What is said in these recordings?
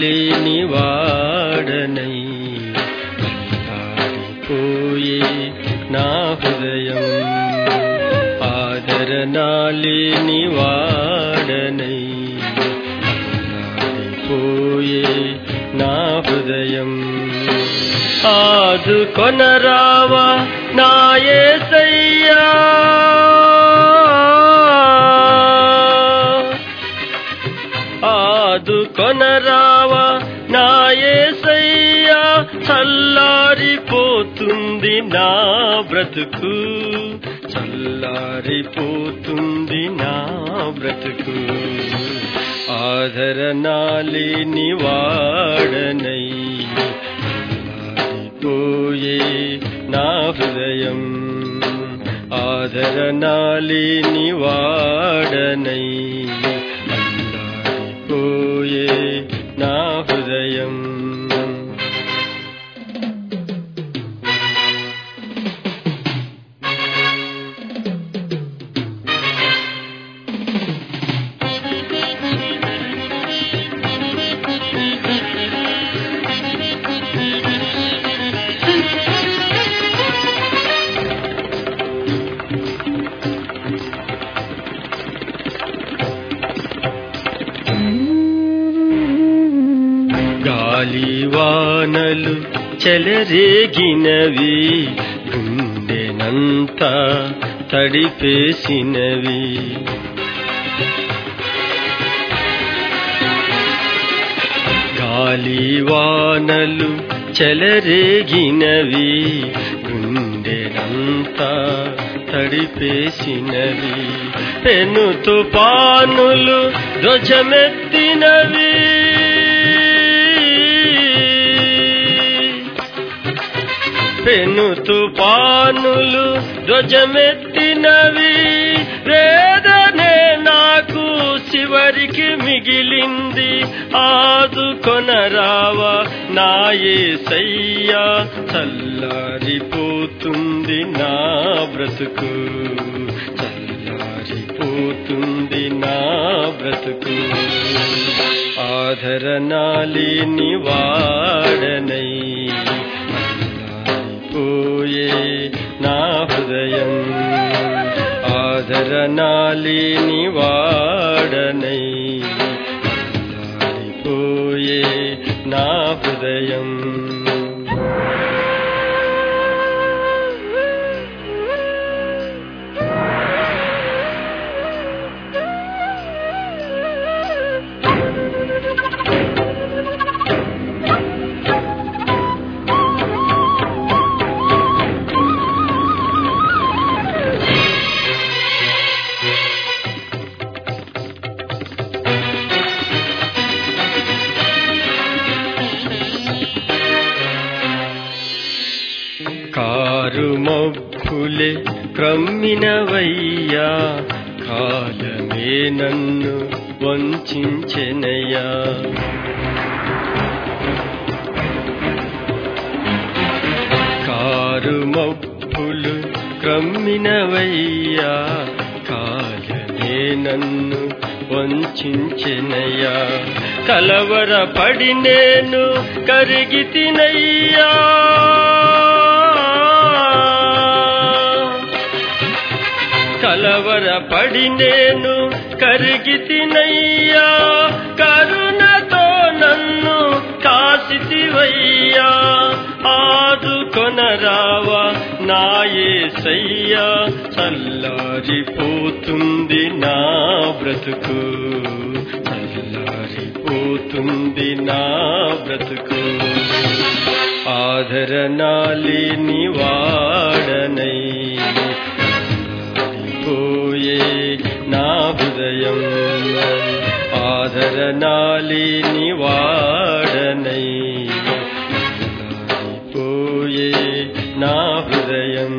లేని వాడనై పోయే నా హృదయం ఆదరణ లేని వాడనై పోయే నా హృదయం ఆదుకొనరావా నా యేసయ్యా ఆదుకొనరావా నా యేసయ్యా చల్లారిపోతుంది నా బ్రతుకు చల్లారిపోతుంది నా బ్రతుకు ఆదరణ లేని వాడనై పోయే నా హృదయం ఆదరణ లేని వాడనై పోయే నా హృదయం గాలివానలు చెలరేగినవి గుండెనంతా తడిపేసినవి గాలివానలు చెలరేగినవి గుండెనంతా తడిపేసినవి పెను తుఫానులు ధ్వజమెత్తినవి పెను తుఫానులు ధ్వజమెత్తినవి వేదనే నాకు చివరికి మిగిలింది ఆదుకొనరావా నా యేసయ్యా చల్లారిపోతుంది నా బ్రతుకు చల్లారిపోతుంది నా బ్రతుకు ఆదరణ లేని వాడనై పోయే నా హృదయం ఆదరణ లేని వాడనై పోయే నా హృదయం కారుమబ్బులే క్రమ్మినవయ్యా కాలమే నన్ను వంచెనయ్యా కారుమబ్బులు క్రమ్మినవయ్యా కాలమే నన్ను వంచెనయ్యా కలవరపడి నేను కరిగితినయ్యా కలవరపడి నేను కరిగితినయ్యా కరుణతో నన్ను కాసితివయ్యా ఆదుకొనరావా నా యేసయ్యా చల్లారిపోతుంది నా బ్రతుకు చల్లారిపోతుంది నా బ్రతుకు ఆదరణ లేని వాడనై పోయే నా హృదయం ఆదరణ లేని వాడనై పోయే నా హృదయం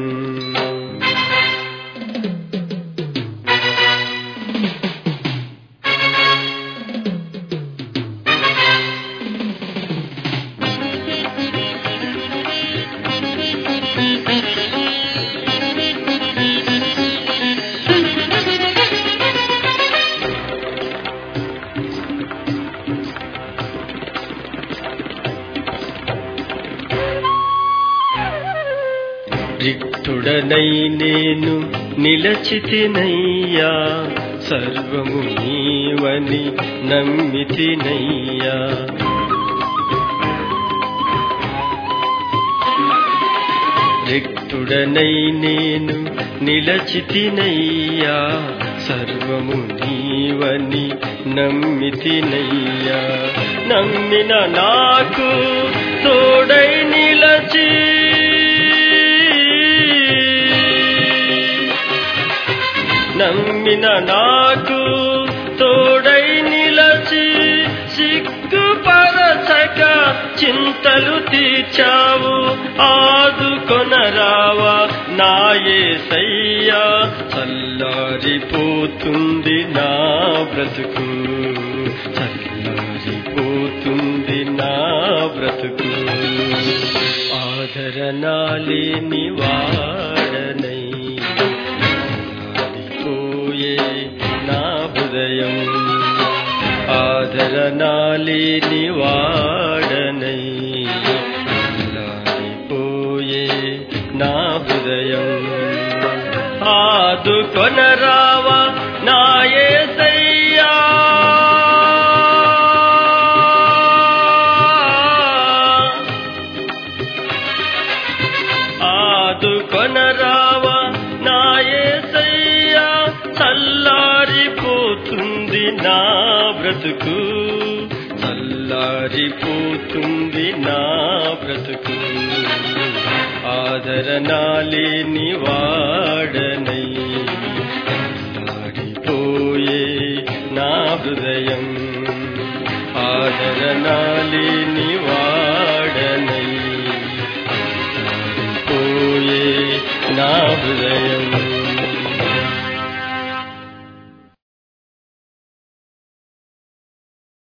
రిక్తుడనై నేను నిలచితినయ్యా, సర్వము నీవని నమ్మితినయ్యా. రిక్తుడనై నేను నిలచితినయ్యా, సర్వము నీవని నమ్మితినయ్యా. నమ్మిన నాకు తోడై నిలచి, నమ్మిన నాకు తోడై నిలచి, సిగ్గుపరచక చింతలు తీర్చావు, ఆదుకొనరావా నా యేసయ్యా. చల్లారిపోతుంది నా బ్రతుకు, చల్లారిపోతుంది నా బ్రతుకు. ఆదరణలేని వాడనై చల్లారిపోయే నా హృదయం, ఆదరణలేని వాడనై చల్లారిపోయే నా హృదయం. ఆదుకొనరావా నా యేసయ్యా, ఆదుకొనరావా నా యేసయ్యా. చల్లారిపోతుంది నా బ్రతుకు, చల్లారిపోతుంది నా బ్రతుకు. ఆదరణలేని వాడనై చల్లారిపోయే నా హృదయం, ఆదరణలేని వాడనై చల్లారిపోయే నా హృదయం.